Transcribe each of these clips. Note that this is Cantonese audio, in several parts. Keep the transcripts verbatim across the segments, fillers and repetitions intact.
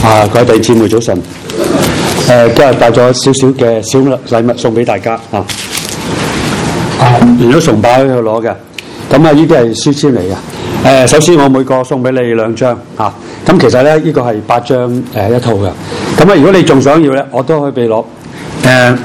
啊，各位弟兄姊妹早晨。誒、呃，今日帶咗少少嘅小禮物送俾大家啊。啊，完咗崇拜去攞嘅。咁啊，呢啲係書籤嚟嘅。誒、呃，首先我每個送俾你兩張啊。咁其實咧，呢、這個係八張誒、呃、一套嘅。咁啊，如果你仲想要咧，我都可以俾攞。誒、呃，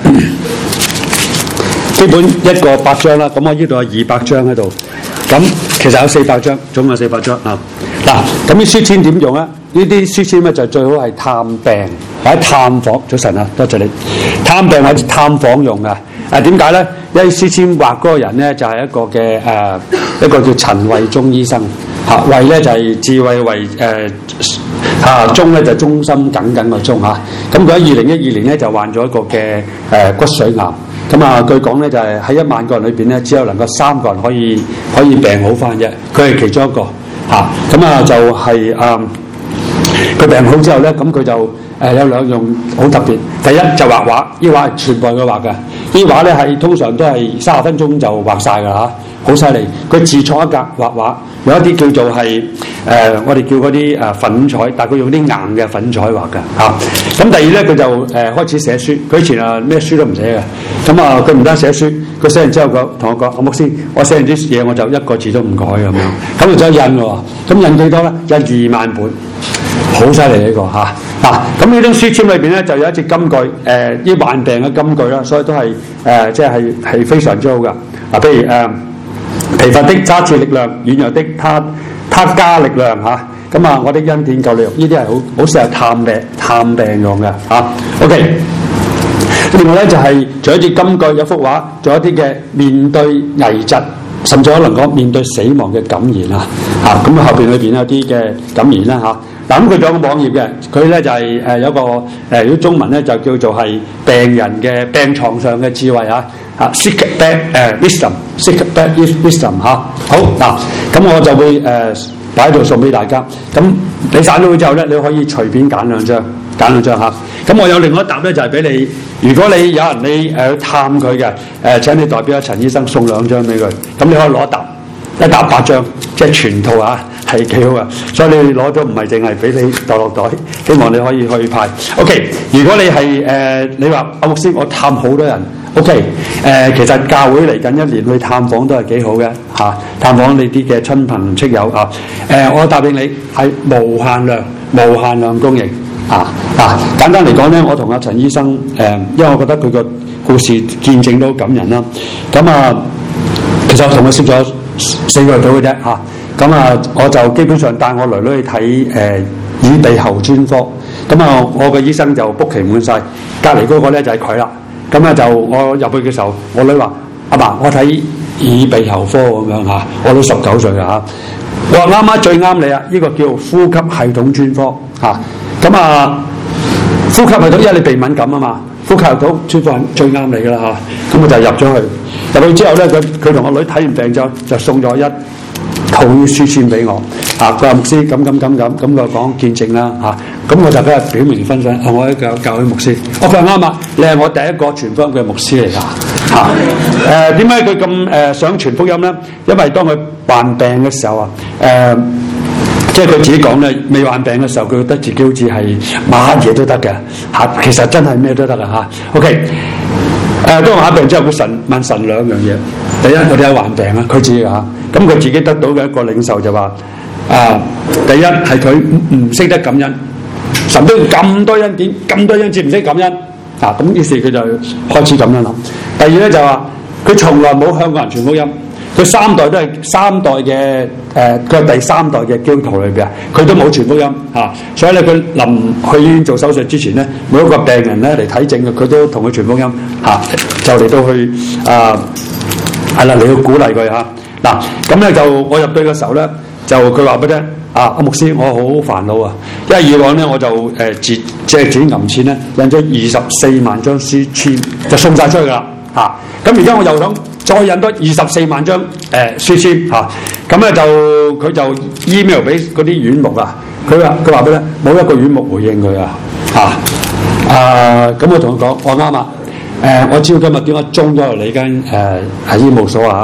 基本一個八張啦。咁我呢度有二百張喺度。咁其實有四百張，總有四百張啊。嗱，咁啲書籤點用咧？呢啲書籤咧就最好係探病或者探訪。早晨啊，多謝你。探病或者探訪用嘅。誒點解咧？因為書籤畫嗰個人咧就係、是、一個嘅誒、呃、一個叫陳慧忠醫生。嚇、啊，慧咧就係、是、智慧慧誒嚇，忠咧就忠心耿耿嘅忠嚇。咁佢喺二零一二年咧就患咗一個嘅誒、呃、骨髓癌。咁啊，據講咧就係、是、喺一萬個人裏邊咧，只有能夠三個人可以可以病好翻啫。佢係其中一個嚇。咁啊就係、是、啊，佢、呃、病好之後咧，咁佢就誒、呃、有兩樣好特別。第一就畫畫，呢畫係全部係佢畫嘅。呢畫咧係通常都係三十分鐘就畫晒㗎嚇，好犀利。佢自創一格畫畫，有一啲叫做係誒、呃、我哋叫嗰啲誒粉彩，但係佢用啲硬嘅粉彩畫嘅嚇。咁、啊、第二咧佢就誒、呃、開始寫書，佢以前啊咩書都唔寫嘅。咁啊佢唔單寫書，佢寫完之後佢同我講：阿牧師，我寫完啲嘢我就一個字都唔改咁樣。咁就再印喎，咁印幾多咧？印二萬本，好犀利呢個嚇。嗱，咁呢張書籤裏邊咧就有一隻金句，誒、呃，啲患病嘅金句啦，所以都係誒、呃，即係係非常之好噶。嗱、啊，譬如誒、呃，疲乏的加賜力量，軟弱的他他加力量嚇。咁啊，我的恩典夠你用，呢啲係好好適合探病探病用嘅嚇、啊。OK， 另外咧就係、是、仲有一隻金句，有幅畫，仲有一啲嘅面對危疾，甚至可能講面對死亡嘅感言啊。嚇，咁啊後邊裏邊有啲嘅感言啦嚇。嗱，咁佢仲有個網頁嘅，佢咧就係、是、誒、呃、有個誒、呃，如果中文咧就叫做係病人嘅病床上嘅智慧嚇嚇 sick bed 誒 wisdom，sick bed wisdom 嚇。好嗱，咁我就會誒擺喺度送俾大家。咁你散咗之後咧，你可以隨便揀兩張，揀兩張嚇。咁我有另外一沓咧，就係、是、俾你，如果你有人你誒、呃、探佢嘅誒，請你代表阿陳醫生送兩張俾佢。咁你可以攞一沓，一沓八張，即係全套嚇。係幾好啊！所以你攞咗唔係淨係俾你袋落袋，希望你可以去派。OK， 如果你係誒、呃、你話阿牧師，我探好多人。OK， 誒、呃、其實教會嚟緊一年去探訪都係幾好嘅嚇、啊，探訪你啲嘅親朋戚友啊。誒、呃，我答應你係無限量、無限量供應啊啊！簡單嚟講咧，我同阿陳醫生誒、呃，因為我覺得佢個故事見證到感人啦。咁啊，其實我同佢識咗四個月到嘅啫嚇。咁啊，我就基本上帶我女女去睇誒、呃、耳鼻喉專科。咁啊，我個醫生就 book 期滿晒，隔離嗰個咧就係佢啦。咁啊，就我入去嘅時候，我女話：阿爸，我睇耳鼻喉科咁樣嚇。我都十九歲嘅嚇。我話啱啱最啱你啊！呢、這個叫呼吸系統專科嚇。咁啊，呼吸系統因為你鼻敏感啊嘛，呼吸系統專科最啱你㗎啦嚇。咁我就入咗去，入去之後咧，佢佢同我女睇完病之後，就送咗一套書籤俾我，啊，佢話牧師咁咁咁咁，咁佢講見證啦，嚇、啊，咁我就嗰日表明分享，啊，我係教教會牧師，我佢話啱啊，你係我第一個傳福音嘅牧師嚟㗎，嚇、誒點解佢咁誒想傳福音咧？因為當佢患病嘅時候啊，誒、呃，即係佢自己講咧，未患病嘅時候，佢覺得自己好似係乜嘢都得嘅，嚇、啊，其實真係咩都得㗎嚇。OK， 誒、呃，當我患病之後，佢神問神兩樣嘢，第一我哋有患病啊，佢自己嚇。咁佢自己得到嘅一個領受就話：啊，第一係佢唔識得感恩，神都咁多恩典，咁多恩賜唔識感恩啊！咁於是佢就開始感恩啦。第二咧就話佢從來冇向過人傳福音，佢三代都係三代嘅誒，佢、呃、係第三代嘅基督徒裏邊，佢都冇傳福音啊！所以咧，佢臨去醫院做手術之前咧，每一個病人咧嚟睇症嘅，佢都同佢傳福音啊，就嚟到去啊，係啦，你要鼓勵佢嚇。嗱，咁咧就我入隊嘅時候咧，就佢話俾我聽，啊，阿牧師，我好煩惱啊，因為以往咧我就誒截即係轉銀錢咧，印咗二十四萬張書籤就送晒出去噶啦，嚇！咁而家我又想再印多二十四萬張誒、呃、書籤嚇，咁、啊、咧就佢就 email 俾嗰啲院牧啊，佢話佢話俾咧冇一個院牧回應佢啊，嚇！啊，咁我同佢講，我啱啊。誒、呃，我知道今日點解中咗入你間誒係醫務所啊？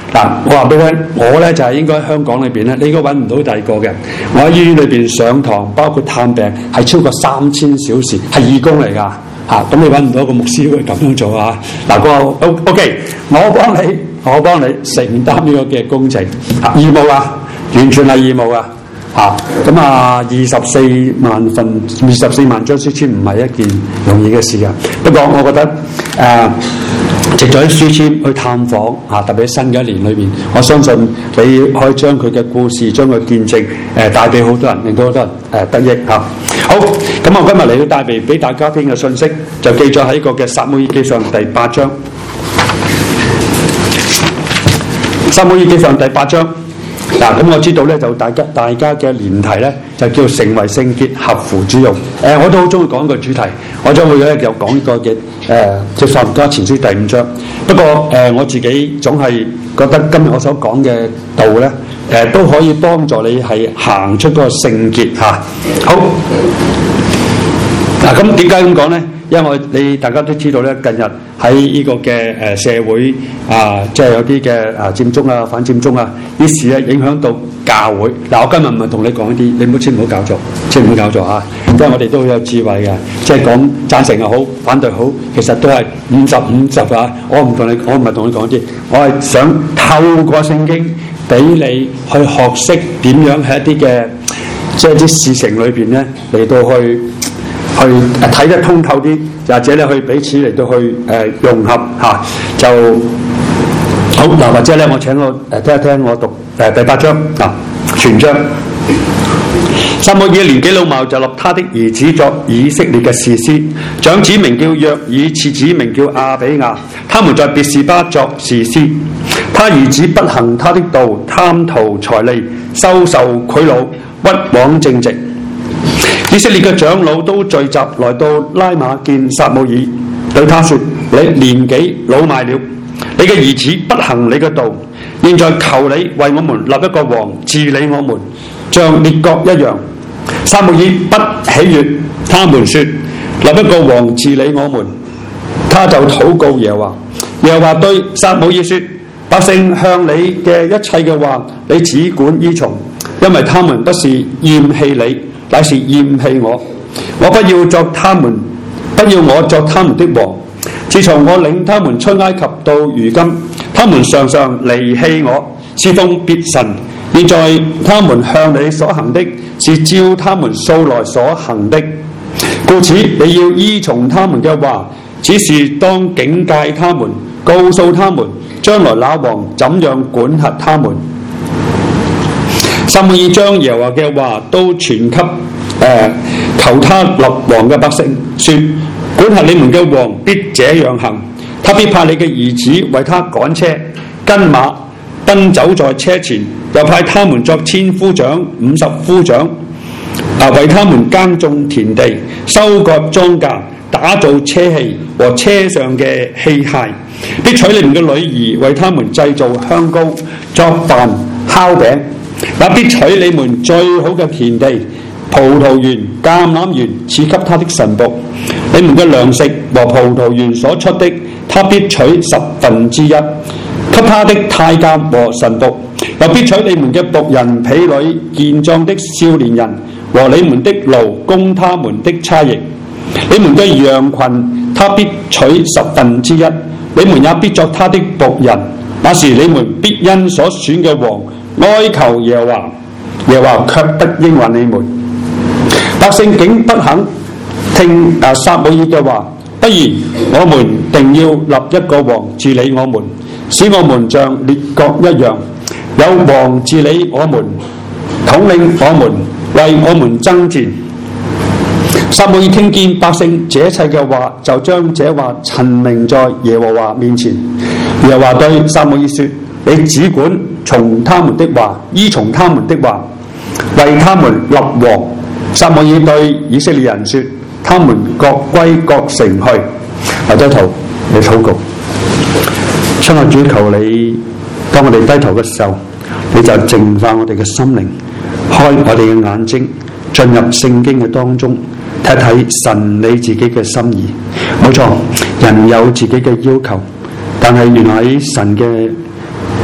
嗱，我話俾你聽，我咧就係、是、應該香港裏邊咧，你應該揾唔到第二個嘅。我喺醫院裏邊上堂，包括探病，係超過三千小時，係義工嚟㗎嚇。咁、啊、你揾唔到一個牧師會咁樣做啊？嗱、那個 O OK， 我幫你，我幫你承擔呢個嘅工程，啊、義務啊，完全係義務啊！嚇咁啊！二十四萬份、二十四萬張書籤唔係一件容易嘅事啊。不過我覺得誒。呃藉咗啲書籤去探訪啊，特別喺新嘅一年裏邊，我相信你可以將佢嘅故事、將佢見證誒帶俾好多人，令到好多人誒、呃、得益嚇、啊。好，咁我今日嚟到帶嚟俾大家聽嘅信息，就記咗喺一個嘅撒母耳記上第八章。撒母耳記上第八章嗱，咁、啊、我知道咧，就大家大家嘅年題咧，就叫成為聖潔，合乎主用。誒、呃，我都好中意講個主題，我將會咧又講呢個嘅。誒，即係《撒母耳前書》第五章。不過誒、呃，我自己總係覺得今日我所講嘅道咧，誒、呃、都可以幫助你係行出嗰個聖潔嚇、啊。好，嗱咁點解咁講咧？因為我你大家都知道咧，近日喺呢個嘅誒社會啊，即係有啲嘅啊佔中啊、反佔中啊，於是咧影響到教會。嗱，我今日唔係同你講一啲，你唔好千唔好搞錯，千唔好搞錯嚇。因為我哋都好有智慧嘅，即係講贊成又好，反對好，其實都係五十五十啊。我唔同你，我唔係同你講啲，我係想透過聖經俾你去學識點樣喺一啲嘅即係啲事情裏邊咧嚟到去。去睇得通透啲，或者咧去彼此嚟到去誒、呃、融合嚇、啊、就好嗱。或者咧，我請我誒、呃、聽一聽我讀誒、呃、第八章嗱、啊、全章。撒母耳年紀老邁，就立他的兒子作以色列嘅士師，長子名叫約珥，次子名叫亞比亞。他們在別是巴作士師。他兒子不行他的道，貪圖財利，收受賄賂，屈枉正直。以色列嘅長老都聚集來到拉馬見撒母耳，對他說：你年紀老邁了，你嘅兒子不行你嘅道，現在求你為我們立一個王治理我們，像列國一樣。撒母耳不喜悅他們說立一個王治理我們，他就禱告耶和華。耶和華對撒母耳說：百姓向你嘅一切嘅話，你只管依從，因為他們不是厭棄你，乃是厭棄我。我不要作他們，不要我作他們的王。自從我領他們出埃及到如今，他們常常離棄我，侍奉別神。現在他們向你所行的，是照他們素來所行的。故此你要依從他們嘅話，只是當警戒他們，告訴他們將來那王怎樣管轄他們。撒母耳將耶和華嘅話都傳給誒、呃、求他立王嘅百姓，說：管轄你們嘅王必這樣行，他必派你嘅兒子為他趕車、跟馬，奔走在車前，又派他們作千夫長、五十夫長，啊，為他們耕種田地、收割莊稼、打造車器和車上嘅器械，必取你們嘅女兒為他們製造香膏、作飯、烤餅。那必取你們最好嘅田地、葡萄園、橄欖園，賜給他的臣僕。你們嘅糧食和葡萄園所出的，他必取十分之一，給他的太監和臣僕。又必取你們嘅僕人、婢女、健壯的少年人和你們的驢，供他們的差役。你們嘅羊群，他必取十分之一。你們也必作他的僕人。那時你們必因所選嘅王哀求耶和華，耶和華卻不應允你們。百姓竟不肯聽啊撒母耳嘅話，不然我們定要立一個王治理我們，使我們像列國一樣，有王治理我們，統領我們，為我們爭戰。撒母耳聽見百姓這一切嘅話，就將這話陳明在耶和華面前。耶和華對撒母耳說：你只管從他們的話，依從他們的話，為他們立王。撒母耳對以色列人說：他們各歸各城去。或者頭你禱告，親愛主，求你當我哋低頭嘅時候，你就淨化我哋嘅心靈，開我哋嘅眼睛，進入聖經嘅當中，睇睇神你自己嘅心意。冇錯，人有自己嘅要求，但係原來喺神嘅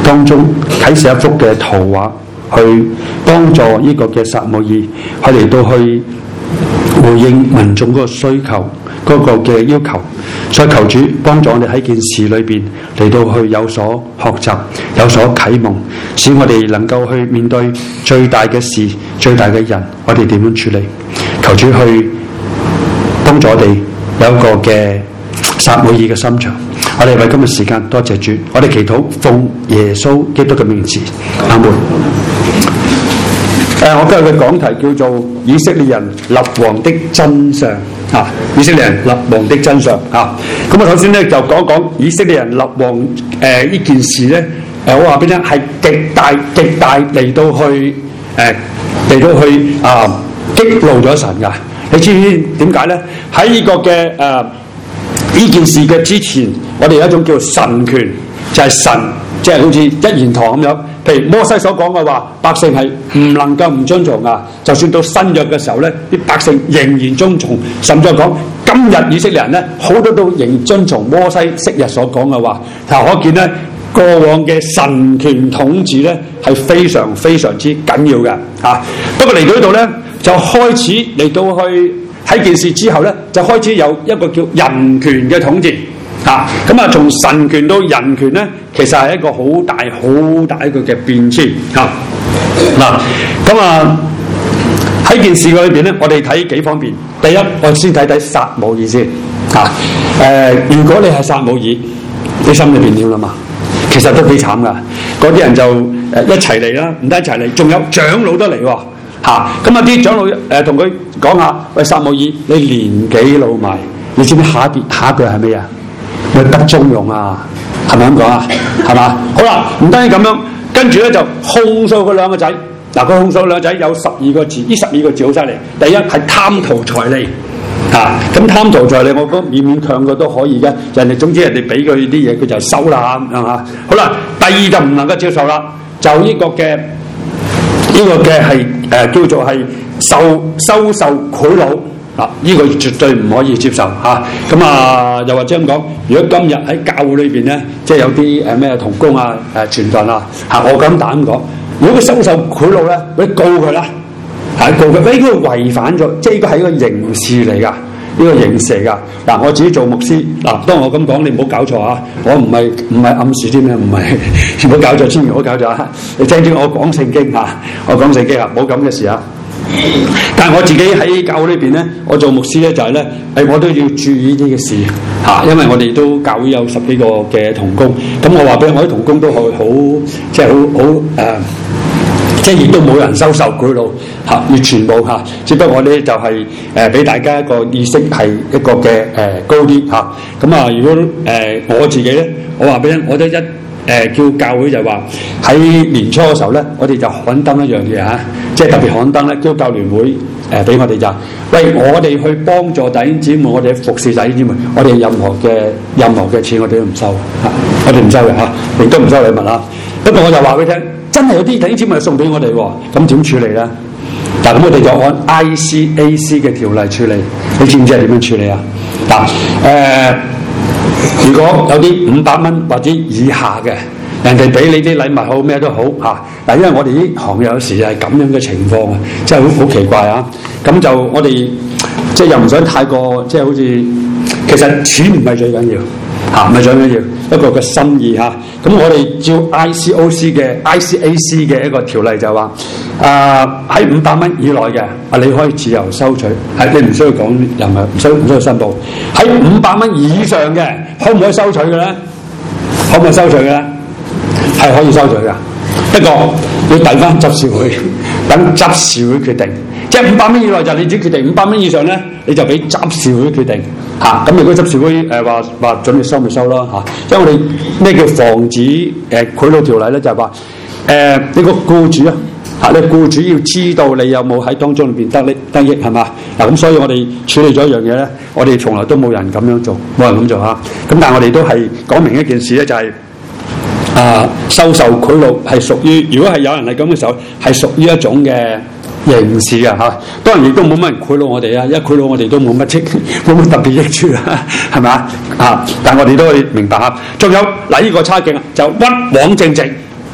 當中啟示一幅嘅圖畫，去幫助呢個嘅撒母耳，佢嚟到去回應民眾嗰個需求，嗰個嘅要求。所以求主幫助我哋喺件事裏邊嚟到去有所學習，有所啟蒙，使我哋能夠去面對最大嘅事、最大嘅人，我哋點樣處理？求主去幫助我哋有一個嘅撒母耳嘅心腸。我哋為今日時間多謝主，我哋祈禱奉耶穌基督嘅名字，阿門。誒、呃，我今日嘅講題叫做以色列人立王的真相啊！以色列人立王的真相啊！咁我首先咧就講講以色列人立王誒呢、呃、件事咧，誒、呃、我話俾你聽係極大極大嚟到去誒嚟到去啊激怒咗神㗎。你知唔知點解咧？喺呢個嘅誒呢件事嘅之前，我哋有一種叫神權，就係、是、神即係、就是、好似一言堂咁樣。譬如摩西所講嘅話，百姓係唔能夠唔遵從噶。就算到新約嘅時候咧，啲百姓仍然遵從。甚至講今日以色列人咧，好多都仍遵從摩西昔日所講嘅話。但可見咧，過往嘅神權統治咧係非常非常之緊要嘅嚇、啊。不過嚟到呢度咧，就開始嚟到去喺件事之後咧，就開始有一個叫人權嘅統治。啊，咁啊，從神權到人權咧，其實係一個好大好大一個嘅變遷啊！嗱，咁啊喺件事裏邊咧，我哋睇幾方面。第一，我先睇睇撒母耳先啊。誒、呃，如果你係撒母耳，你心裏邊點諗啊？其實都幾慘噶，嗰啲人就誒一齊嚟啦，唔單一齊嚟，仲有長老都嚟喎嚇。咁啊，啲長老誒同佢講下，喂，撒母耳，你年紀老邁，你知唔知下一別下一句係咩啊？佢不中用啊，係咪咁講啊？係嘛？好啦，唔單止咁樣，跟住咧就控訴佢兩個仔。嗱，佢控訴兩個仔有十二個字，呢十二個字好犀利。第一係貪圖財利，啊，咁貪圖財利，我覺得勉勉強佢都可以嘅。人哋總之人哋俾佢啲嘢，佢就收啦，係嘛？好啦，第二就唔能夠接受啦，就呢個嘅呢、呢個嘅係誒叫做係受收受賄賂。嗱，呢個絕對唔可以接受嚇。咁啊，又或者咁講，如果今日喺教會裏邊咧，即係有啲誒咩同工啊、誒傳道啊嚇，我咁膽講，如果佢收受賄賂咧，你告佢啦，係告佢，呢個違反咗，即係呢個係一個刑事嚟㗎，呢個刑事嚟㗎。嗱，我自己做牧師，嗱，當我咁講，你唔好搞錯啊！我唔係唔係暗示啲咩，唔係唔好搞錯，千祈唔好搞錯啊！你聽住我講聖經嚇，我講聖經啊，冇咁嘅事啊！但係我自己喺教會裏邊咧，我做牧師咧就係、是、咧，誒我都要注意呢啲嘅事嚇，因為我哋都教會有十幾個嘅同工，咁我話俾我啲同工都係好，即係好好誒，即係亦都冇人收受賄賂嚇，要全部嚇，只不過咧就係誒俾大家一個意識係一個嘅誒、呃、高啲嚇，咁啊如果誒、呃、我自己咧，我話俾你，我都一。誒、呃、叫教會就話喺年初嘅時候咧，我哋就刊登一樣嘢嚇，即係特別刊登咧，基督教聯會誒俾、呃、我哋就，喂，我哋去幫助弟兄姊妹，我哋服侍弟兄姊妹，我哋任何嘅任何嘅錢我哋都唔收嚇，我哋唔收嘅嚇，亦都唔收禮物啦。不過我就話俾你聽，真係有啲弟兄姊妹送俾我哋喎，咁點處理咧？嗱，咁我哋就按 I C A C 嘅條例處理，你知唔知係點樣處理啊？嗱，誒。如果有啲五百蚊或者以下嘅，人哋俾你啲禮物好咩都好嚇，嗱、啊，因為我哋呢行有時係咁樣嘅情況啊，真係好好奇怪啊！咁就我哋即係又唔想太過，即係好似其實錢唔係最緊要嚇，唔係最緊要一個嘅心意嚇。咁、啊、我哋照 I C O C 嘅 I C A C 嘅一個條例就話，啊喺五百蚊以內嘅，啊你可以自由收取，係你唔需要講任何，唔需唔需要申報。喺五百蚊以上嘅，可唔可以收取嘅咧？可唔可以收取嘅咧？係可以收取嘅，不過要遞翻執事會，等執事會決定。即係五百蚊以內就你自己決定，五百蚊以上咧你就俾執事會決定嚇。咁、啊、如果執事會誒話話準你收咪收咯嚇。因為我哋咩叫防止誒賄賂條例咧？就係話誒你個僱主啊嚇，你僱主要知道你有冇喺當中裏邊得利得益係嘛嗱。咁、啊、所以我哋處理咗一樣嘢咧，我哋從來都冇人咁樣做，冇人咁做嚇。咁但係我哋都係講明一件事咧，就係、是。啊，收受賄賂係屬於，如果係有人係咁嘅時候，係屬於一種嘅刑事嘅嚇。當然亦都冇乜人賄賂我哋啊，因為賄賂我哋都冇乜益，冇乜特別益處啦，係咪啊？啊！但係我哋都可以明白嚇。仲有嗱，呢個差勁啊，就屈枉正直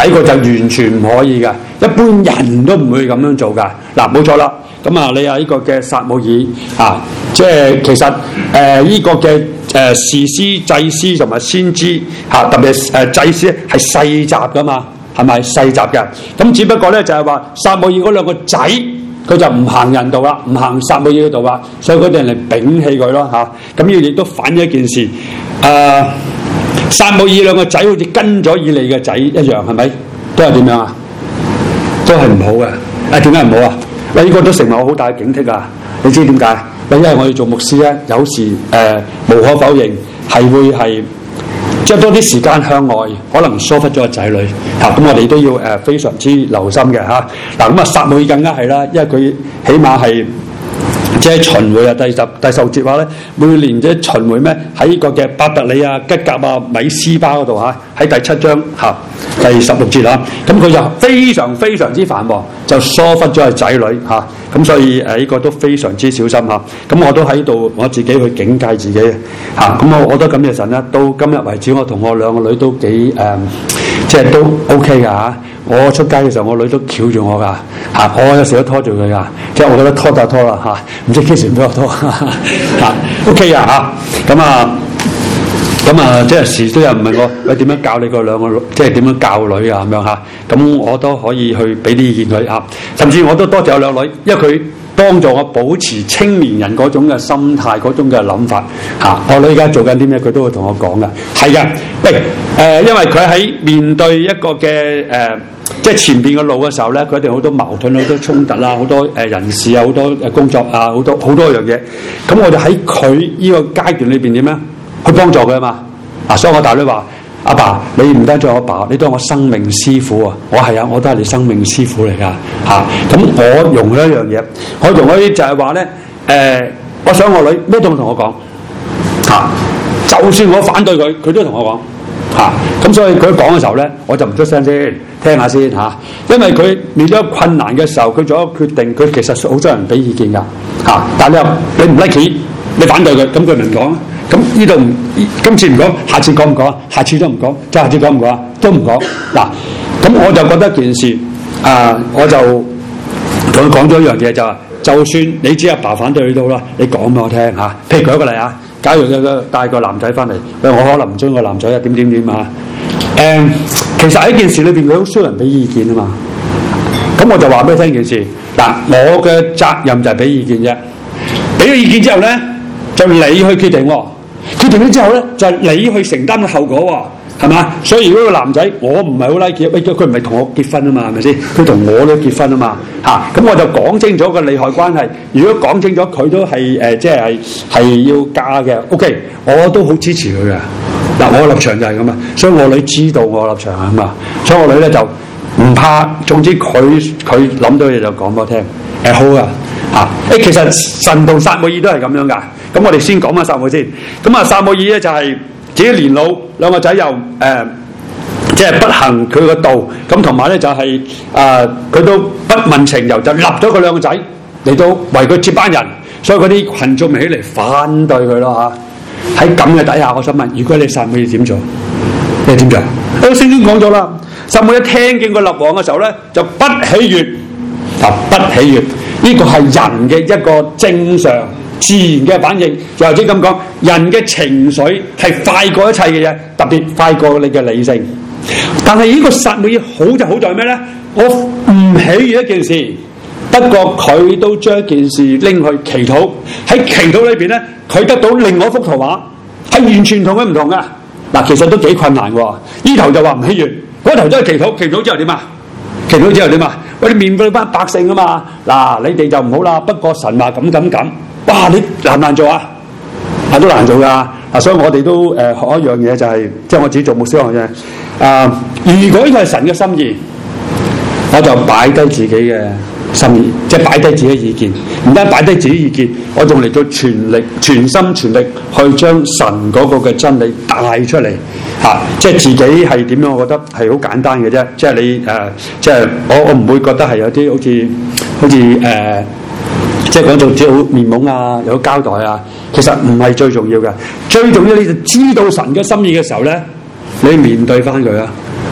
嗱呢個就完全唔可以嘅，一般人都唔會咁樣做㗎。嗱冇錯啦，咁啊你啊呢個嘅撒母耳啊，即係其實誒呢、呃這個嘅誒、呃、士師、祭司同埋先知嚇、啊，特別係誒祭司係世襲㗎嘛，係咪世襲嘅？咁只不過咧就係話撒母耳嗰兩個仔。佢就唔行人道啦，唔行撒母耳嗰度啦，所以嗰啲人嚟摒棄佢咯嚇。咁呢亦都反映一件事，誒、呃、撒母耳兩個仔好似跟咗以利嘅仔一樣，係咪？都係點樣啊？都係唔好嘅。誒點解唔好啊？喂，呢個都成為我好大嘅警惕啊！你知點解？喂，因為我哋做牧師咧，有時誒、呃、無可否認係會係。即係多啲時間向外，可能疏忽咗個仔女嚇，咁、啊、我哋都要誒、呃、非常之留心嘅嚇。嗱咁啊，撒母耳更加係啦，因為佢起碼係即係巡迴啊，第十第十節話咧，每年即係巡迴咩喺呢個嘅伯特利啊、吉甲啊、米斯巴嗰度嚇，喺、啊、第七章嚇、啊、第十六節啦。咁、啊、佢就非常非常之繁忙，就疏忽咗個仔女嚇。咁、啊啊、所以誒呢、啊這個都非常之小心嚇。咁、啊、我都喺度我自己去警戒自己嚇。咁、啊、我我都感謝神啦，到今日為止，我同我兩個女都幾誒、呃，即係都 OK 㗎嚇。我出街嘅時候，我女都翹住我㗎嚇，我有時都拖住佢㗎，即係我覺得拖就拖啦嚇，唔知幾時俾我拖嚇 OK 啊嚇，咁啊咁啊，即係時都有人問我喂點樣教你個兩個，即係點樣教女啊咁樣嚇，咁我都可以去俾啲意見佢嚇，甚至我都多謝我兩女，因為佢幫助我保持青年人嗰種嘅心態，嗰種嘅諗法嚇。我女而家做緊啲咩，佢都會同我講㗎。係嘅，喂誒、呃，因為佢喺面對一個嘅誒、呃，即係前邊嘅路嘅時候咧，佢一定好多矛盾、好多衝突啦，好多誒人事啊，好多誒工作啊，好多好多樣嘢。咁我就喺佢呢個階段裏邊點樣去幫助佢啊嘛。啊，所以我大女話：阿爸，爸，你唔單止我阿爸，你都係我生命師傅啊！我係啊，我都係你生命師傅嚟㗎嚇。咁、啊、我容咗一樣嘢，我容咗啲就係話咧，誒、呃，我想我女咩都同我講嚇、啊，就算我反對佢，佢都同我講嚇。咁、啊、所以佢講嘅時候咧，我就唔出聲先，聽下先嚇、啊。因為佢面對困難嘅時候，佢做一個決定，佢其實好多人俾意見㗎嚇、啊。但係你又你唔 like 佢，你反對佢，咁佢唔講。咁呢度唔今次唔講，下次講唔講？下次都唔講，即係下次講唔講啊？都唔講。嗱，咁我就覺得件事啊、呃，我就同佢講咗一樣嘢就係，就算你知阿爸，爸反對你都啦，你講俾我聽嚇、啊。譬如舉一個例啊，假如有個帶個男仔翻嚟，喂，我可能唔中意個男仔啊，點點點啊。誒，其實喺件事裏邊，佢好需要人俾意見啊嘛。咁我就話俾你聽件事，嗱，我嘅責任就係俾意見啫。俾咗意見之後咧，就你去決定喎。決定咗之後咧，就係、是、你去承擔嘅後果喎，係嘛？所以如果個男仔我唔係好 like，喂，佢唔係同我結婚啊嘛，係咪先？佢同我都結婚啊嘛，嚇、啊！咁我就講清楚個利害關係。如果講清楚佢都係誒、呃，即係係要嫁嘅 ，OK，我都好支持佢嘅。嗱、啊，我立場就係咁啊，所以我女知道我立場係咁啊，所以我女咧就唔怕。總之佢佢諗到嘢就講俾我聽，誒、呃、好啊。啊！誒，其實神同撒母耳都係咁樣噶。咁我哋先講下撒母耳先。咁啊，撒母耳咧就係自己年老，兩個仔又誒，即、呃、係、就是、不行佢個道。咁同埋咧就係、是、啊，佢、呃、都不問情由，就立咗佢兩個仔嚟到為佢接班人。所以嗰啲群眾咪起嚟反對佢咯嚇。喺咁嘅底下，我想問：如果你撒母耳點做？你點做？誒，聖經講咗啦，撒母耳聽見佢立王嘅時候咧，就不喜悅啊，不喜悅。呢個係人嘅一個正常自然嘅反應，就或者咁講，人嘅情緒係快過一切嘅嘢，特別快過你嘅理性。但係呢個撒母耳好就好在咩咧？我唔喜悅一件事，不過佢都將一件事拎去祈禱，喺祈禱裏邊咧，佢得到另外一幅圖畫，係完全同佢唔同噶。嗱，其實都幾困難喎。呢頭就話唔喜悅，嗰頭都係祈禱，祈禱之後點啊？祈禱之後點啊？我哋面對班百姓啊嘛，嗱，你哋就唔好啦。不過神話咁咁咁，哇！你難唔難做啊？啊，都難做噶。啊，所以我哋都誒、呃、學一樣嘢，就係、是、即係我自己做牧師學嘅。啊，如果呢個係神嘅心意，我就擺低自己嘅心意，即係擺低自己嘅意見。唔單擺低自己意見，我仲嚟到全力、全心全力去將神嗰個嘅真理帶出嚟。嚇、啊！即係自己係點樣？我覺得係好簡單嘅啫。即係你誒、呃，即係我我唔會覺得係有啲好似好似誒、呃，即係講到啲好面懵啊，有交代啊。其實唔係最重要嘅，最重要你就知道神嘅心意嘅時候咧，你面對翻佢啊！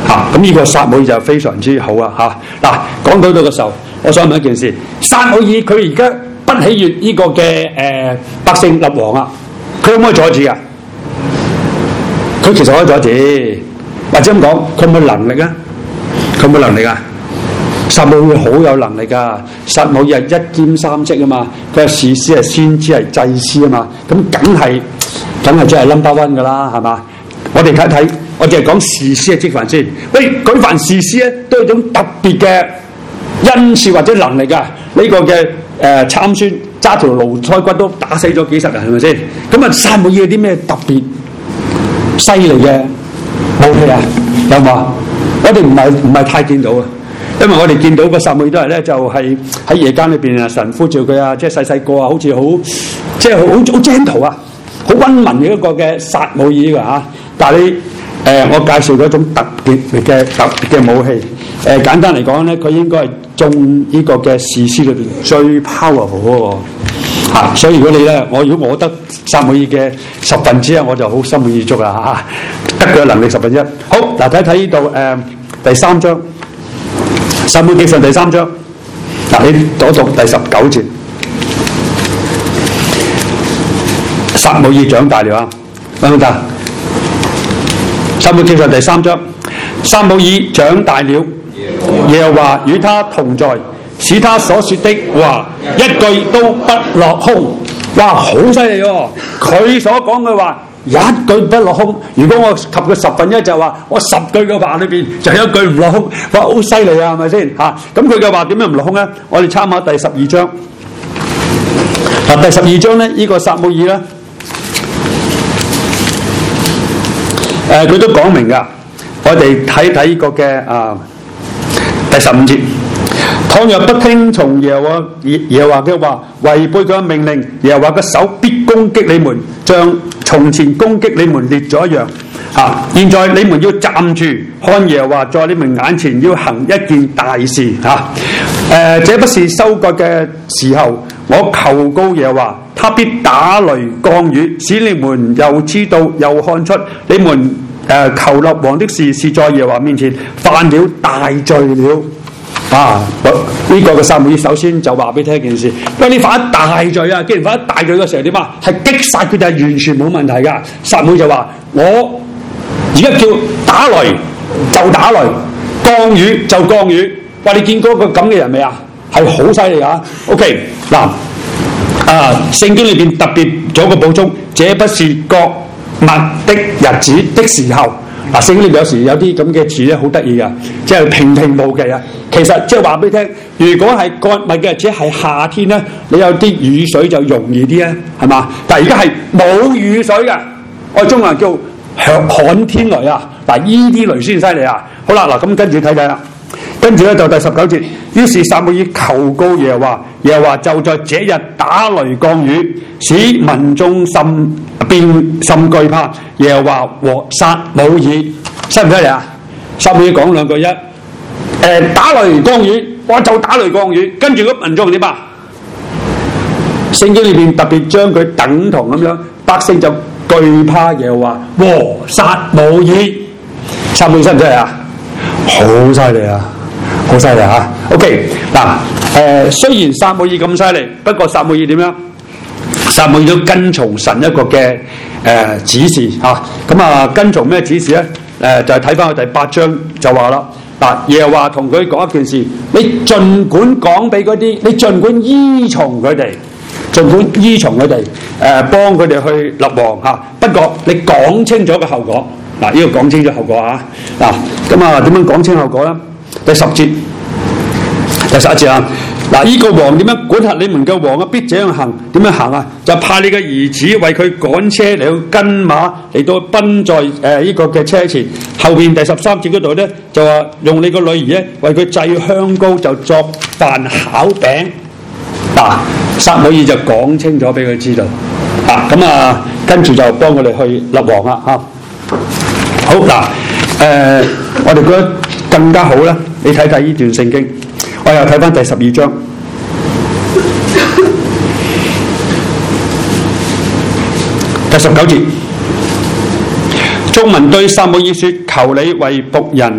嚇。咁呢個撒母耳就非常之好啊嚇。嗱，講到到嘅時候，我想問一件事：撒母耳佢而家不喜悅呢個嘅誒、呃、百姓立王啊，佢可唔可以阻止啊？佢其實可以阻止，或者咁講，佢有冇能力啊？佢有冇能力啊？撒母耳好有能力噶，撒母耳係一兼三職啊嘛，佢係士師、係先知、係祭司啊嘛，咁梗係梗係真係 number one 噶啦，係嘛？我哋睇睇，我哋係講士師嘅職份先。喂，舉凡士師咧，都有種特別嘅恩賜或者能力噶。呢、這個嘅誒參孫揸條驢腮骨都打死咗幾十人，係咪先？咁啊，撒母耳有啲咩特別犀利嘅武器啊？有冇啊？我哋唔係唔係太見到啊。因為我哋見到個撒母耳都係咧，就係喺夜間裏邊啊，神呼召佢啊，即係細細個啊，好似好即係好好 gentle 啊，好溫文嘅一個嘅撒母耳㗎嚇。但係你誒、呃，我介紹嗰種特別嘅特別嘅武器，誒、呃、簡單嚟講咧，佢應該係眾呢個嘅士師裏邊最 powerful 嗰個嚇。所以如果你咧，我如果我得撒母耳嘅十分之一，我就好心滿意足啦嚇，得佢嘅能力十分之一。好，嗱睇睇呢度誒第三章。撒母耳記上第三章，嗱你讀讀第十九節。撒母耳長大了啊，得唔得？撒母耳記上第三章，撒母耳長大了，耶和華與他同在，使他所說的話一句都不落空。哇，好犀利喎！佢所講嘅話一句不落空。如果我及佢十分一，就話我十句嘅話裏邊就有一句唔落空，哇，好犀利啊，係咪先嚇？咁佢嘅話點樣唔落空咧？我哋參考第十二章。嗱，第十二章咧，呢、這個撒母耳咧，誒、呃、佢都講明㗎。我哋睇睇呢個嘅啊第十五節。倘若不聽從耶和耶和華嘅話，違背佢嘅命令，耶和華嘅手必攻擊你們，像從前攻擊你們列咗一樣。啊！現在你們要站住，看耶和華在你們眼前要行一件大事。啊！誒、呃，這不是收割嘅時候，我求告耶和華，他必打雷降雨，使你們又知道又看出你們誒、呃、求立王的事是在耶和華面前犯了大罪了。啊！呢、這個嘅撒母耳首先就話俾你聽一件事，喂，你犯咗大罪啊！既然犯咗大罪嘅時候點啊？係擊殺佢哋係完全冇問題噶。撒母耳就話：我而家叫打雷就打雷，降雨就降雨。喂，你見過個咁嘅人未啊？係好犀利啊 ！OK 嗱，啊聖經裏邊特別做一個補充，這不是割麥的日子的時候。嗱，聖經裏有時有啲咁嘅詞咧，好得意噶，即係平平無奇啊。其實即係話俾你聽，如果係割麥嘅日子係夏天咧，你有啲雨水就容易啲啊，係嘛？但係而家係冇雨水嘅，我哋中國人叫旱天雷啊。嗱，依啲雷先犀利啊！好啦，嗱咁跟住睇睇啦，跟住咧就第十九節，於是撒母耳求告耶和華，耶和華就在這日打雷降雨，使民眾甚變甚懼怕耶和華和撒母耳。犀唔犀利啊？撒母耳講兩句一，誒、呃、打雷降雨，我就打雷降雨，跟住嗰民眾點啊？聖經裏邊特別將佢等同咁樣，百姓就懼怕耶和華和撒母耳。撒母耳犀唔犀利啊？好犀利啊！好犀利嚇 ！OK 嗱，誒雖然撒母耳咁犀利，不過撒母耳點樣？撒母耳都跟從神一個嘅誒、呃、指示嚇。咁啊，跟從咩指示咧？誒、呃、就係睇翻去第八章就話啦。嗱，耶和華同佢講一件事，你儘管講俾嗰啲，你儘管依從佢哋，儘管依從佢哋，誒、呃、幫佢哋去立王嚇、啊。不過你講清楚個後果。嗱、啊，呢、這個講清楚後果啊！嗱，咁啊點樣講清後果咧？第十節，第十一節啊！嗱，呢個王點樣管轄你們嘅王啊？必這樣行，點樣行啊？就派你嘅兒子為佢趕車嚟到跟馬嚟到奔在誒呢、呃這個嘅車前。後邊第十三節嗰度咧就話用你個女兒咧為佢製香膏，就作飯烤餅。嗱、啊，撒母耳就講清楚俾佢知道。啊，咁啊跟住就幫佢哋去立王啦。嚇、啊，好嗱，誒、呃、我哋覺得更加好啦。你睇睇呢段聖經。我又睇翻第十二章，第十九節，眾民對撒母耳說：求你為僕人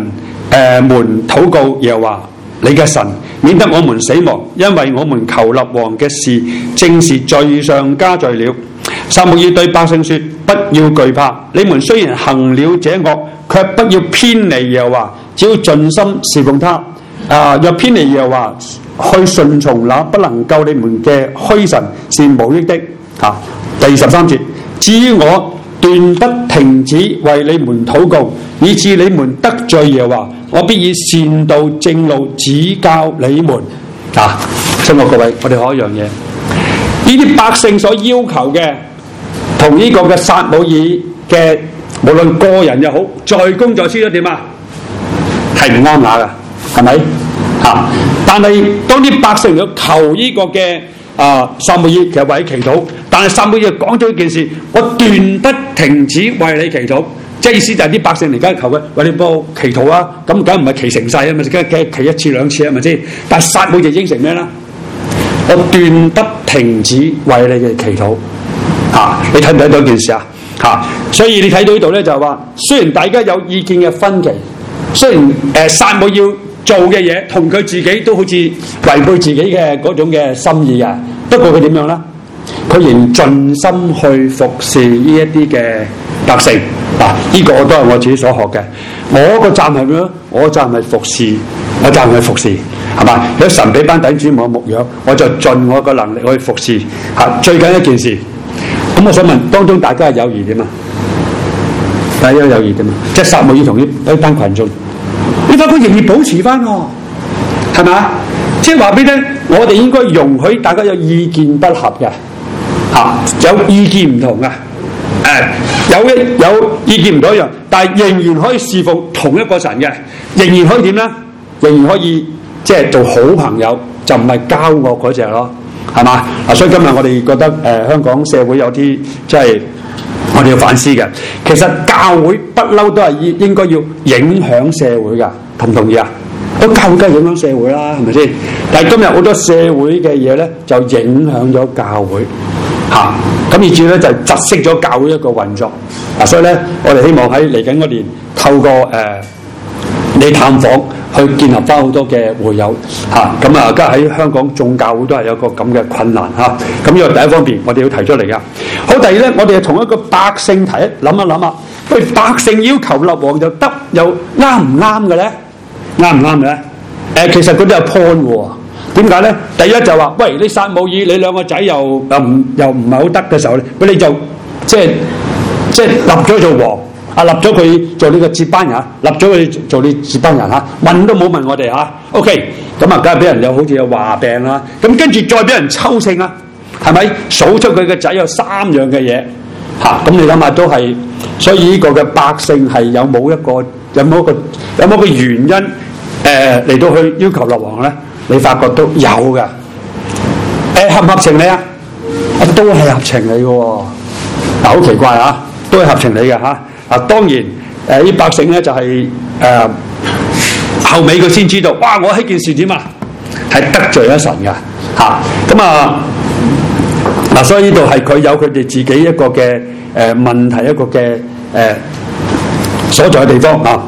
誒們禱告耶和華你嘅神，免得我們死亡，因為我們求立王嘅事正是罪上加罪了。撒母耳對百姓說：不要懼怕，你們雖然行了這惡，卻不要偏離耶和華，只要盡心侍奉他。啊，若偏離耶和華，去順從那不能救你們嘅虛神，是無益的。啊，第十三節，至於我斷不停止為你們禱告，以致你們得罪耶和華，我必以善道正路指教你們。啊，親愛各位，我哋學一樣嘢，呢啲百姓所要求嘅，同呢個嘅撒母耳嘅，無論個人又好，在工作先都點啊？係唔啱牙噶，係咪？啊！但係當啲百姓要求呢個嘅啊撒母耳，其實為你祈禱，但係撒母耳講咗一件事，我斷不停止為你祈禱，即係意思就係啲百姓而家求嘅，為你幫我祈禱啊！咁梗唔係祈成世啊嘛，梗係祈一次兩次係咪先？但係撒母耳應承咩啦？我斷不停止為你嘅祈禱。啊！你睇唔睇到一件事啊？啊！所以你睇到呢度咧就係話，雖然大家有意見嘅分歧，雖然誒撒母耳做嘅嘢同佢自己都好似違背自己嘅嗰種嘅心意嘅，不過佢點樣咧？佢仍盡心去服侍呢一啲嘅百姓。嗱、啊，呢、這個都係我自己所學嘅。我個站係咩咧？我站係服侍，我站係服侍，係嘛？有神俾班弟兄姊妹牧養，我就盡我個能力去服侍。嚇、啊，最緊一件事。咁我想問，當中大家係友誼點啊？大家有友誼點啊？即係撒母耳同呢一班群眾，你發覺仍然保持翻喎，係咪？即係話俾你聽，我哋應該容許大家有意見不合嘅，嚇、啊，有意見唔同嘅，誒、呃，有一有意見唔同一樣，但係仍然可以侍奉同一個神嘅，仍然可以點咧？仍然可以即係做好朋友，就唔係交惡嗰隻咯。係嘛？啊，所以今日我哋覺得誒、呃、香港社會有啲即係我哋要反思嘅。其實教會不嬲都係應應該要影響社會㗎，同唔同意啊？都教會梗係影響社會啦，係咪先？但係今日好多社會嘅嘢咧，就影響咗教會嚇，咁、啊、以至咧就窒息咗教會一個運作。啊，所以咧我哋希望喺嚟緊嗰年透過誒、呃、你探訪。去建立翻好多嘅會友嚇，咁啊！而家喺香港眾教會都係有個咁嘅困難嚇，咁呢個第一方面我哋要提出嚟噶。好，第二咧，我哋係從一個百姓提諗一諗啊，喂，百姓要求立王就得，又啱唔啱嘅咧？啱唔啱嘅咧？誒、呃，其實佢都有 point 喎。點解咧？第一就話，喂，你撒母耳，你兩個仔又又唔又唔係好得嘅時候咧，咁你就即係即係立咗做王。啊！立咗佢做呢個接班人，立咗佢做呢接班人嚇，問都冇問我哋嚇。OK，咁啊，梗係俾人有好似有話病啦。咁跟住再俾人抽秤啦，係咪數出佢嘅仔有三樣嘅嘢嚇？咁你諗下都係，所以呢個嘅百姓係有冇一個有冇一個有冇個原因誒嚟、呃、到去要求立王咧？你發覺都有嘅。誒、呃、合唔合情理啊？都係合情理嘅喎。嗱，好奇怪啊！都係合情理嘅嚇。啊，當然，誒、呃、啲百姓咧就係、是、誒、呃、後尾佢先知道，哇！我呢件事點啊，係得罪咗神嘅嚇。咁啊，嗱、啊，所以呢度係佢有佢哋自己一個嘅誒、呃、問題，一個嘅誒、呃、所在嘅地方啊。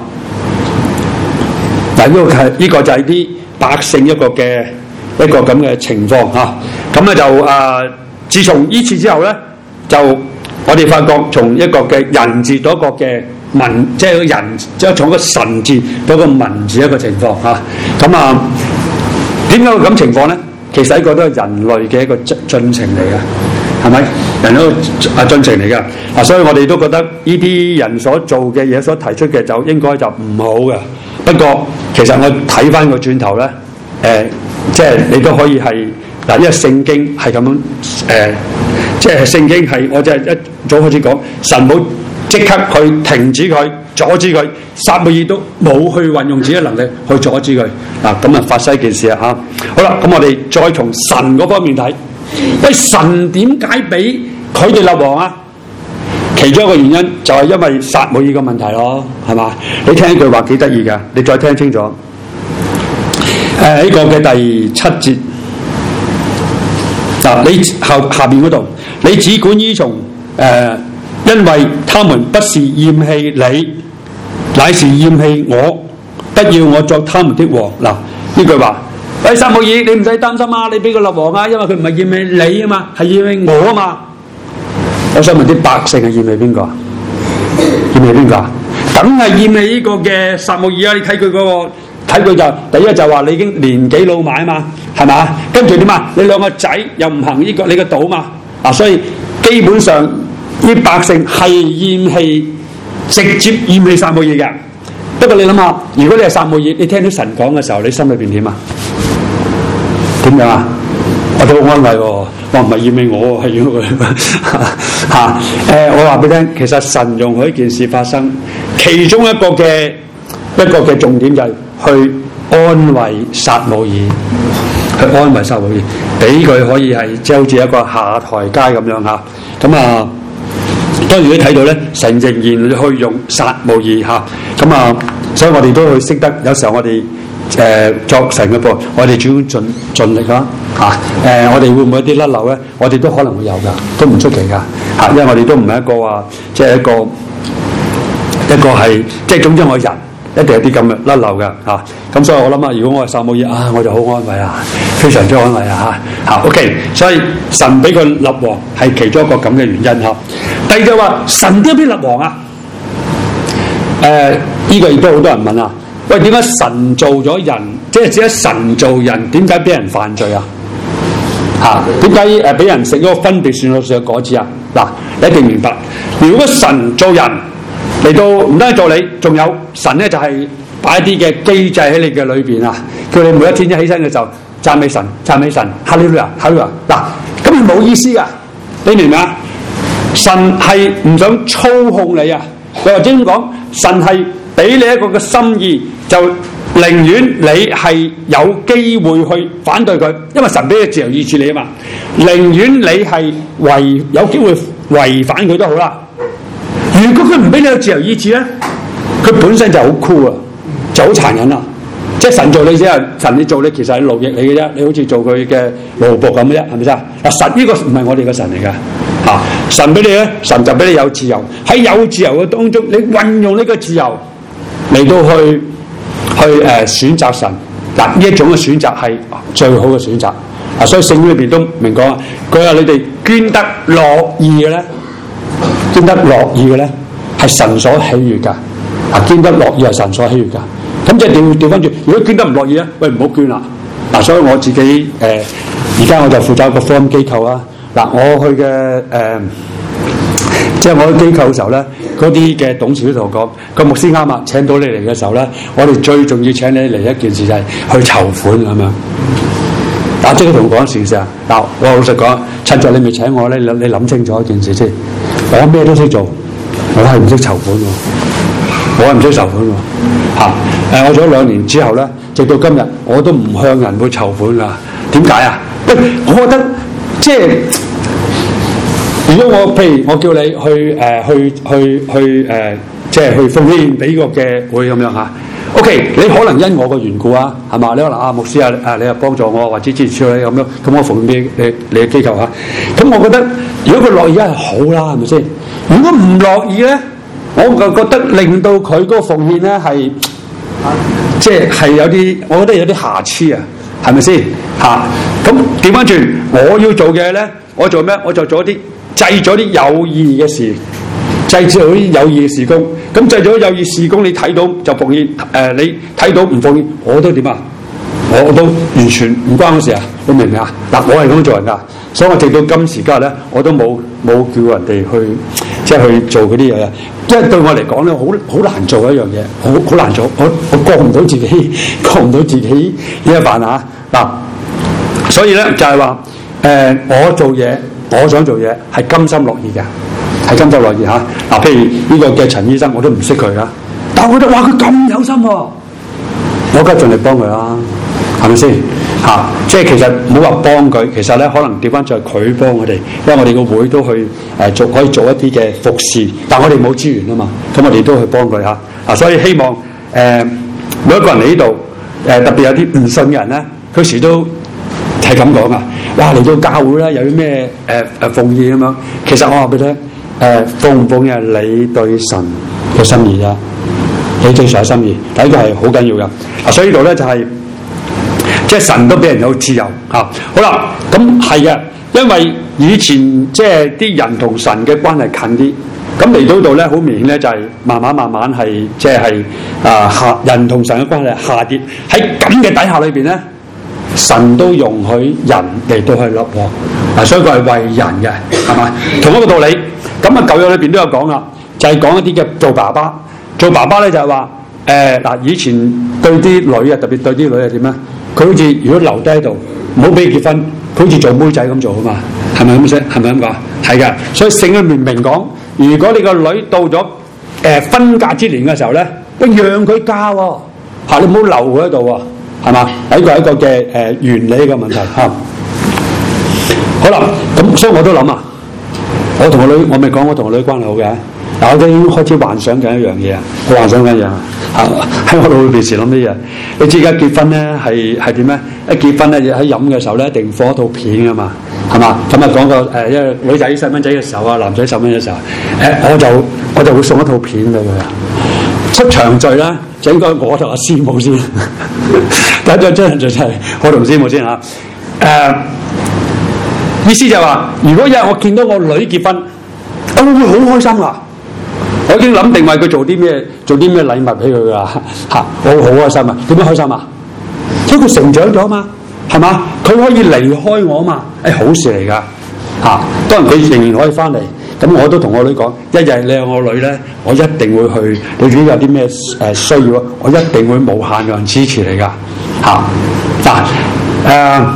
嗱，呢個係呢個就係啲百姓一個嘅一個咁嘅情況嚇。咁、啊、咧就誒、呃，自從呢次之後咧，就我哋發覺從一個嘅人字到一個嘅文，即係個人，即係從一個神字到一個文字一個情況嚇。咁啊，點解會咁情況咧？其實呢個都係人類嘅一個進進程嚟嘅，係咪？人都啊進程嚟嘅啊，所以我哋都覺得呢啲人所做嘅嘢，所提出嘅就應該就唔好嘅。不過其實我睇翻個轉頭咧，誒、呃，即係你都可以係嗱，因為聖經係咁樣誒。呃即係聖經係，我就係一早開始講，神冇即刻去停止佢，阻止佢，撒母耳都冇去運用自己嘅能力去阻止佢。嗱，咁啊發生一件事啊嚇。好啦，咁我哋再從神嗰方面睇，喂，神點解俾佢哋立王啊？其中一個原因就係因為撒母耳嘅問題咯，係嘛？你聽一句話幾得意㗎，你再聽清楚。誒、呃，呢、這個嘅第七節。嗱，你後下邊嗰度，你只管依從，誒、呃，因為他們不是厭棄你，乃是厭棄我， 不要我作他們的王。嗱，呢句話，喂，撒母耳，你唔使擔心啊，你俾佢立王啊，因為佢唔係厭棄你啊嘛，係厭棄我啊嘛。我想問啲百姓係厭棄邊個啊？厭棄邊個啊？梗係厭棄呢個嘅撒母耳啊！你睇佢嗰個，睇佢就第一就話你已經年紀老邁啊嘛，係嘛？跟住點啊？你兩個仔又唔行呢個你個道嘛？啊，所以基本上啲百姓係厭棄，直接厭棄撒母耳嘅。不過你諗下，如果你係撒母耳，你聽到神講嘅時候，你心裏邊點啊？點樣啊？我都好安慰喎，我唔係厭棄我，係厭棄佢嚇。誒，我話俾你聽，其實神容許一件事發生，其中一個嘅一個嘅重點就係去安慰撒母耳，去安慰撒母耳，俾佢可以係即係好似一個下台階咁樣嚇。咁啊，當然你睇到咧，神仍然去用撒母耳嚇。咁啊，所以我哋都去識得，有時候我哋。誒、呃、作神嘅噃，我哋主要盡盡力啦嚇。誒、啊呃，我哋會唔會有啲甩漏咧？我哋都可能會有㗎，都唔出奇㗎嚇。因為我哋都唔係一個話，即係一個一個係，即係總之我人一定有啲咁嘅甩漏㗎嚇。咁、啊、所以我諗啊，如果我係撒母耳啊，我就好安慰啊，非常之安慰啊嚇嚇。OK， 所以神俾佢立王係其中一個咁嘅原因嚇、啊。第二就話神點解立王啊？誒、呃，呢、這個亦都好多人問啊。喂，點解神做咗人，即係只係神做人，點解俾人犯罪啊？嚇，點解誒俾人食嗰個分別善惡樹嘅果子啊？嗱，你一定明白。如果神做人嚟到唔單止做你，仲有神咧就係擺一啲嘅機制喺你嘅裏邊啊，叫你每一天一起身嘅時候讚美神，讚美神，哈利路亞，哈利路亞。嗱，咁係冇意思噶，你明唔明啊？神係唔想操控你啊，或者點講？神係俾你一個嘅心意，就寧願你係有機會去反對佢，因為神俾你自由意志你啊嘛。寧願你係違有機會違反佢都好啦。如果佢唔俾你有自由意志咧，佢本身就好酷啊，就好殘忍啦。即係神做你啫，神你做你其實係奴役你嘅啫，你好似做佢嘅奴僕咁嘅啫，係咪先？嗱，神呢個唔係我哋嘅神嚟噶。啊！神俾你咧，神就俾你有自由。喺有自由嘅當中，你運用呢個自由嚟到去去誒、呃、選擇神。嗱，呢一種嘅選擇係最好嘅選擇。啊，所以聖經裏邊都明講啊，佢話你哋捐得樂意嘅咧，捐得樂意嘅咧係神所喜悅噶。啊，捐得樂意係神所喜悅噶。咁即係調調翻轉，如果捐得唔樂意咧，喂，唔好捐啦。嗱、啊，所以我自己誒而家我就負責一個福音機構啊。嗱，我去嘅誒、呃，即係我去機構嘅時候咧，嗰啲嘅董事都同我講，個牧師啱啊，請到你嚟嘅時候咧，我哋最重要請你嚟一件事就係去籌款咁樣。嗱，即係同我講事實啊！嗱，我老實講，趁在你未請我咧，你你諗清楚一件事先。我咩都識做，我係唔識籌款喎，我係唔識籌款喎。嚇、啊！誒，我做咗兩年之後咧，直到今日我都唔向人會籌款㗎。點解啊？我覺得即係。如果我譬如我叫你去誒、呃、去去去誒、呃，即係去奉獻俾個嘅會咁樣嚇。O.K. 你可能因我嘅緣故啊，係嘛？你可能啊牧師啊啊，你又幫助我或者支持你咁樣，咁我奉獻俾你你嘅機構嚇。咁、啊、我覺得如果佢樂意係好啦，係咪先？如果唔樂意咧，我就覺得令到佢嗰個奉獻咧係即係係有啲，我覺得有啲瑕疵啊，係咪先嚇？咁調翻轉，我要做嘅咧，我做咩？我就做一啲。製咗啲有意義嘅事，製咗啲有意義嘅事工。咁製咗有意義事工，你睇到就奉獻。誒、呃，你睇到唔奉獻，我都點啊？我都完全唔關我事啊！你明唔明啊？嗱，我係咁做人噶，所以我直到今時今日咧，我都冇冇叫人哋去即係去做嗰啲嘢。因為對我嚟講咧，好好難做一樣嘢，好好難做。我我過唔到自己，過唔到自己呢一瓣啊！嗱，所以咧就係話誒，我做嘢。我想做嘢係甘心樂意嘅，係甘心樂意嚇。嗱、啊，譬如呢個嘅陳醫生，我都唔識佢噶，但係我覺得哇，佢咁有心喎、啊，我梗係盡力幫佢啦，係咪先嚇？即係其實唔好話幫佢，其實咧可能調翻轉係佢幫我哋，因為我哋個會都去誒、呃、做，可以做一啲嘅服侍，但係我哋冇資源啊嘛，咁我哋都去幫佢嚇。啊，所以希望誒、呃、每一個人嚟呢度誒，特別有啲唔信嘅人咧，佢時都係咁講啊！哇，嚟到教會咧，有啲咩誒誒奉獻咁樣？其實我話俾你聽，誒、呃、奉唔奉獻係你對神嘅心意啫。 你最上心意，呢個係好緊要嘅。啊，所以呢度咧就係、是、即係神都俾人有自由嚇、啊。好啦，咁係嘅，因為以前即係啲人同神嘅關係近啲。咁嚟到度咧，好明顯咧，就係慢慢慢慢係即係啊下人同神嘅關係下跌。喺咁嘅底下裏邊咧，神都容許人嚟到去立王，啊，所以佢係為人嘅，係嘛？同一個道理。咁啊，舊約裏邊都有講啦，就係、是、講一啲嘅做爸爸，做爸爸咧就係話誒嗱，以前對啲女啊，特別對啲女係點咧？佢好似如果留低喺度，唔好俾佢結婚，佢好似做妹仔咁做啊嘛，係咪咁先？係咪咁講？係㗎，所以聖經明明講。如果你個女到咗誒、呃、婚嫁之年嘅時候咧，你讓佢嫁喎、哦，嚇你唔好留佢喺度喎，係嘛？呢個係一個嘅誒、呃、原理嘅問題嚇、啊。好啦，咁所以我都諗啊，我同個女，我咪講我同個女關係好嘅，嗱我都已經開始幻想緊一樣嘢啊，我幻想緊一樣啊，喺我腦裏邊時諗啲嘢。你知而家結婚咧係係點咧？一結婚咧喺飲嘅時候咧，一定放一套片噶嘛。係嘛？咁啊講個誒，因為女仔細蚊仔嘅時候啊，男仔細蚊仔嘅時候，誒、呃、我就我就會送一套片俾佢啊。出場序咧，就應該我同阿師母先。第一張出場序就係我同師母先嚇。誒、呃、意思就係話，如果有日我見到我女結婚，我會好開心啦。我已經諗定為佢做啲咩，做啲咩禮物俾佢噶嚇，我好開心啊！點樣開心啊？因為佢成長咗嘛。係嘛？佢可以離開我嘛？誒、哎，好事嚟噶嚇！當然佢仍然可以翻嚟。咁我都同我女講，一日你有我女咧，我一定會去。你如果有啲咩誒需要，我一定會無限嘅人支持你噶嚇。嗱、啊、誒、呃，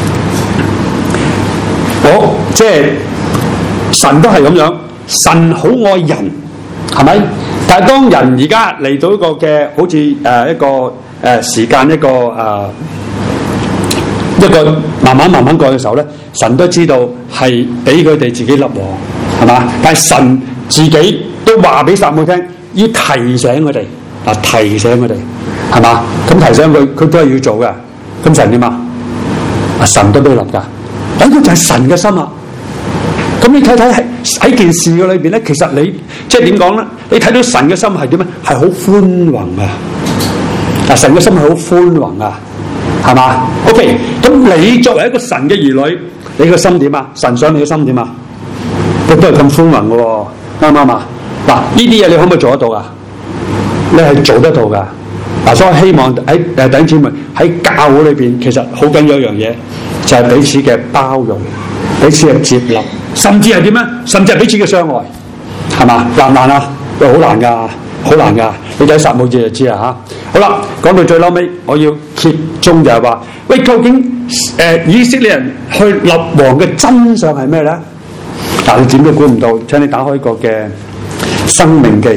我即係神都係咁樣，神好愛人，係咪？但係當人而家嚟到一個嘅好似誒、呃、一個誒、呃、時間一個誒。呃一個慢慢慢慢過嘅時候咧，神都知道係俾佢哋自己立王，係嘛？但係神自己都話俾撒母耳聽，要提醒佢哋，啊提醒佢哋，係嘛？咁提醒佢，佢都係要做嘅。咁神點啊？啊神都俾立噶，咁就係神嘅心啊！咁你睇睇喺喺件事嘅裏邊咧，其實你即係點講咧？你睇到神嘅心係點咧？係好寬宏啊！啊神嘅心係好寬宏啊！係嘛 ？OK， 咁你作為一個神嘅兒女，你個心點啊？神想你嘅心點啊？都都係咁寬宏嘅喎，啱唔啱啊？嗱，呢啲嘢你可唔可以做得到啊？你係做得到噶。嗱，所以希望喺誒弟兄姊妹喺教會裏邊，其實好緊要一樣嘢，就係、是、彼此嘅包容、彼此嘅接納，甚至係點咧？甚至係彼此嘅相愛，係嘛？難唔難啊？喂，好難㗎。好難噶，你睇撒母耳就知啦嚇。好啦，講到最嬲尾，我要揭盅就係話，喂，究竟誒、呃、以色列人去立王嘅真相係咩咧？嗱，你點都估唔到，請你打開個嘅《申命記》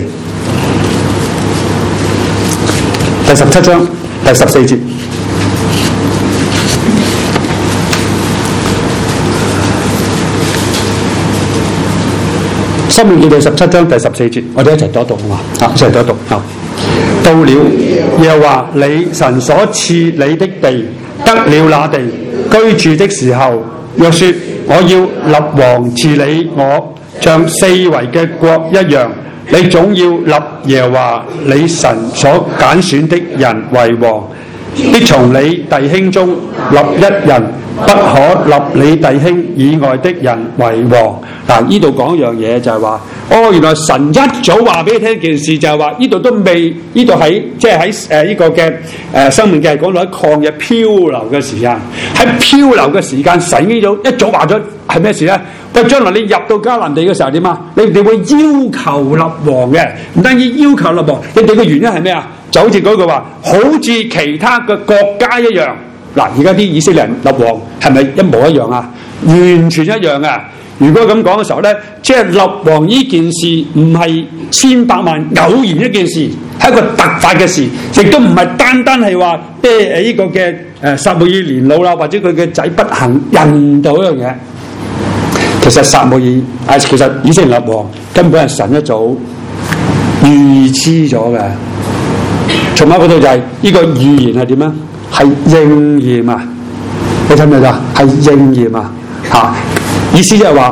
第十七章第十四節。申命記第十七章第十四節，我哋一齊讀一讀好嘛？啊，一齊讀一讀啊！到了耶和華你神所賜你的地，得了那地居住的時候，若說我要立王治理我，像四圍嘅國一樣，你總要立耶和華你神所揀選的人為王，必從你弟兄中立一人，不可立你弟兄以外的人為王。嗱，呢度講一樣嘢就係話，哦，原來神一早話俾你聽一件事，就係話呢度都未，呢度喺即係喺誒呢個嘅誒申命記係講到喺曠野漂流嘅時間，喺漂流嘅時間，神呢早一早話咗係咩事咧？喂，將來你入到迦南地嘅時候點啊？你哋會要求立王嘅，唔單止要求立王，你哋嘅原因係咩啊？就好似嗰句話，好似其他嘅國家一樣。嗱，而家啲以色列人立王係咪一模一樣啊？完全一樣啊！如果咁講嘅時候咧，即係立王呢件事唔係千百萬偶然一件事，係一個突發嘅事，亦都唔係單單係話即係誒呢個嘅誒撒母耳年老啦，或者佢嘅仔不幸印到一樣嘢。其實撒母耳啊，其實以色列立王根本係神一早預知咗嘅。從某嗰度就係、是、呢、這個預言係點咧？係應驗啊！你睇唔睇到？係應驗啊！嚇、啊！意思就係話，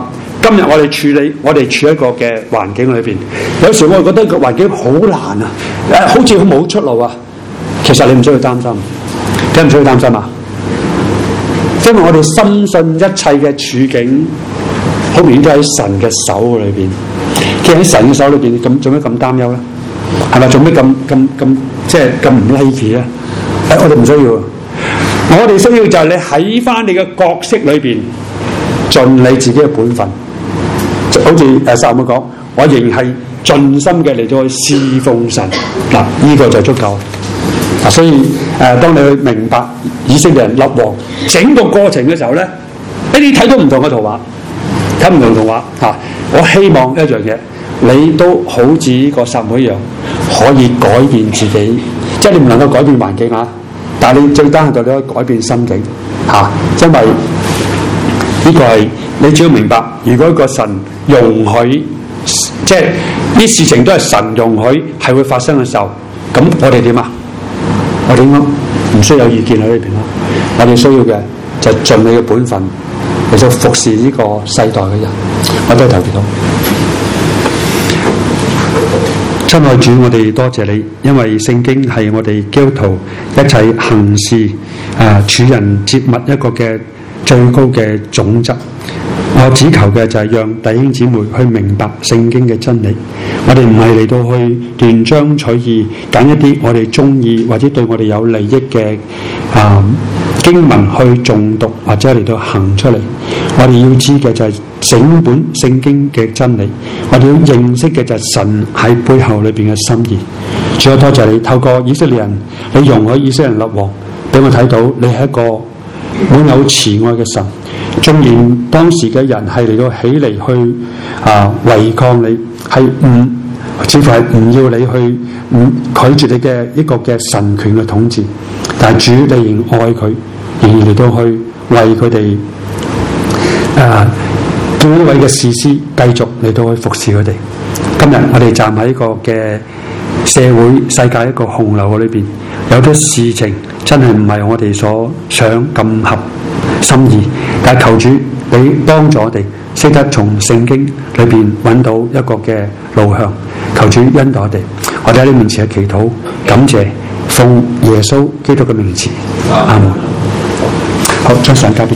今日我哋處理，我哋處一個嘅環境裏邊，有時我哋覺得個環境好難啊，誒，好似冇出路啊。其實你唔需要擔心，點解唔需要擔心啊？因為我哋深信一切嘅處境，好明顯都喺神嘅手裏邊。既然喺神嘅手裏邊，咁做咩咁擔憂咧？係咪做咩咁咁咁即係咁唔 like 咧？誒，我哋唔需要。我哋需要就係你喺翻你嘅角色裏邊，盡你自己嘅本分。好似誒撒母耳講，我仍係盡心嘅嚟到去侍奉神。嗱，呢個就足夠。嗱，所以誒、呃，當你去明白以色列人立王整個過程嘅時候咧，你睇到唔同嘅圖畫，睇唔同圖畫嚇。我希望一樣嘢，你都好似個撒母耳一樣，可以改變自己。即係你唔能夠改變環境啊，但係你最單係你可以改變心境嚇、啊，因為呢個係你只要明白，如果一個神容許，即係呢事情都係神容許係會發生嘅時候，咁我哋點啊？我哋應該唔需要有意見喺呢邊咯。我哋需要嘅就係盡你嘅本分，嚟到服侍呢個世代嘅人。我都係投祈禱。親愛主，我哋多謝你，因為聖經係我哋基督徒一切行事啊、處人接物一個嘅最高嘅準則。我只求嘅就係讓弟兄姊妹去明白聖經嘅真理。我哋唔係嚟到去斷章取義，揀一啲我哋中意或者對我哋有利益嘅啊經文去誦讀或者嚟到行出嚟。我哋要知嘅就係整本聖經嘅真理，我哋要認識嘅就係神喺背後裏邊嘅心意。主啊，多謝你透過以色列人，你容許以色列人立王，俾我睇到你係一個滿有慈愛嘅神。縱然當時嘅人係嚟到起嚟去啊違抗你，係唔似乎係唔要你去唔拒絕你嘅一個嘅神權嘅統治，但係主你仍愛佢，仍然嚟到去為佢哋啊叫一位嘅士師繼續嚟到去服侍佢哋。今日我哋站喺一個嘅社會世界一個洪流嘅裏邊，有啲事情真係唔係我哋所想咁合心意，但係求主你幫助我哋識得從聖經裏邊揾到一個嘅路向。求主恩待我哋，我哋喺你面前嘅祈禱，感謝奉耶穌基督嘅名字，阿門。好，將上交俾